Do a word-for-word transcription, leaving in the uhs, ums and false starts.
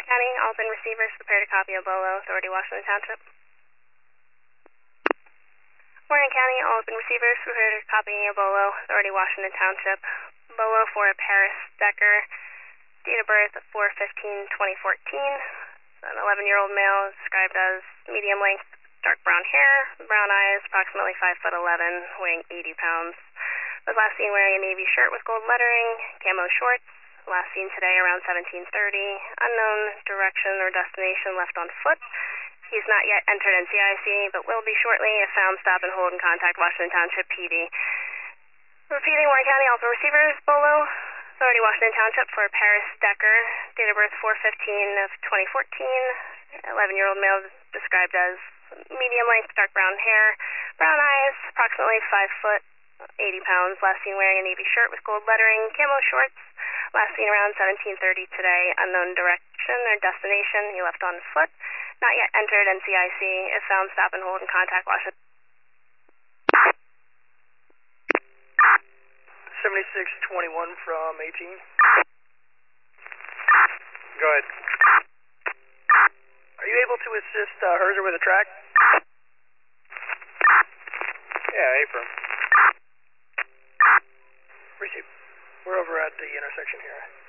County, all been receivers, prepared a copy of Bolo, Authority, Washington Township. Warren County, all open receivers, prepared a copy of Bolo, Authority, Washington Township. Bolo for Paris Decker, date of birth four fifteen twenty fourteen. An eleven-year-old male, described as medium length, dark brown hair, brown eyes, approximately five foot eleven, weighing eighty pounds. Was last seen wearing a navy shirt with gold lettering, camo shorts. Last seen today around seventeen thirty. Unknown direction or destination, left on foot. He's not yet entered N C I C, but will be shortly. If found, stop and hold and contact Washington Township P D. Repeating, Warren County, also receivers, Bolo, Authority, Washington Township for Paris Decker, date of birth four fifteen of twenty fourteen. eleven-year-old male, described as medium length, dark brown hair, brown eyes, approximately five foot, eighty pounds. Last seen wearing a navy shirt with gold lettering, camo shorts. Last seen around seventeen thirty today. Unknown direction or destination. He left on foot. Not yet entered N C I C. If found, stop and hold and contact Washington. seventy-six twenty-one from eighteen. Go ahead. Are you able to assist uh, Herzer with a track? Yeah, April. Receive. We're over at the intersection here.